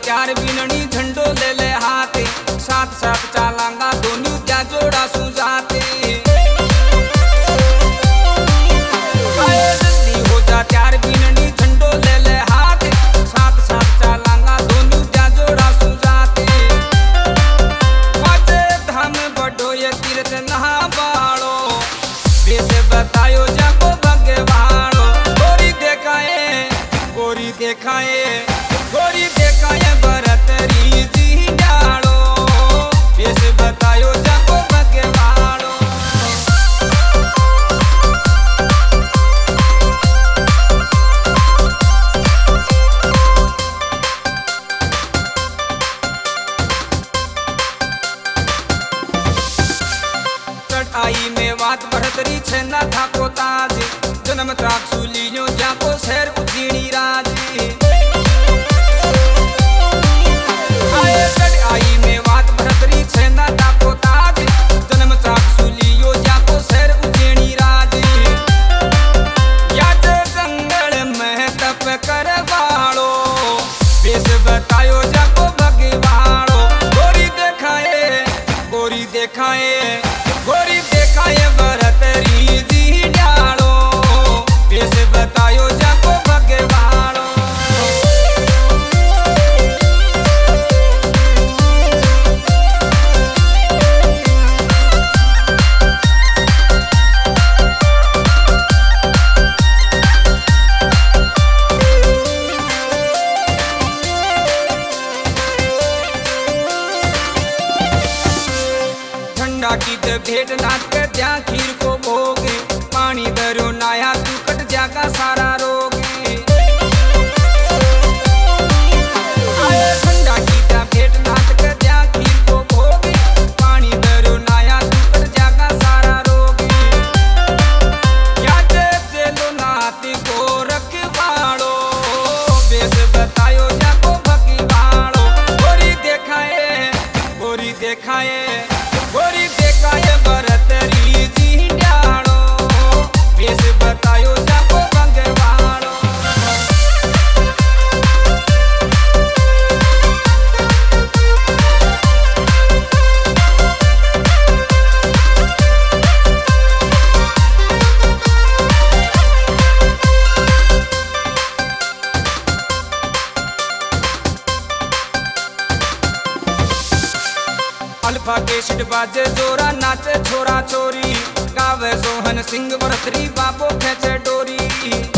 त्यार बीननी झंडो ले ले हाथे, साथ साथ चालांगा दोनों क्या जोड़ा सुजाते। जल्दी हो जा त्यार बीननी झंडो ले ले हाथे, साथ साथ चालांगा दोनों क्या जोड़ा सुजाते। पाँचे धाम बढ़ो ये तीर्थ नहा बाड़ो, वैसे बतायो जाको भगवानो। गोरी देखाए गोरी देखाए गोरी देखाए भरतरी जी डालो, वैसे बतायो जाको भगवानो। आई में बात भरतरी छेना था को ताज, जन्म त्राक सुलियो जाको शहर उजीणी राज। आई में बात भरतरी छेना था को ताज, जन्म त्राक सुलियो जाको शहर उजीणी राज। याद जंगल में तप कर वालो, वेश बतायो जाको भगवानो। गोरी देखाए गोरी देखाए गोरी देखाए भरतरी जी डालो, वैसे बतायो जाको भगवानो। ठंडा की भेंट नाच कर जा खीर को भोगे, पानी दरो नाया तू कट जागा सारा रोगे। ठंडा की भेंट नाच कर जा खीर को भोगे, पानी दरो नाया तू कट जागा सारा रोगे। याद चलो नाती को रखवाड़ो, वेश बतायो जाको भगवानो। गोरी देखाए गोरी देखाए गोरी देखाए भरतरी जी डालो, वेश बतायो जाको भगवानो। अल्फा केसट बाजे जोरा नाचे छोरा छोरी, गावे सोहन सिंह भरतरी बाबो खेचे डोरी।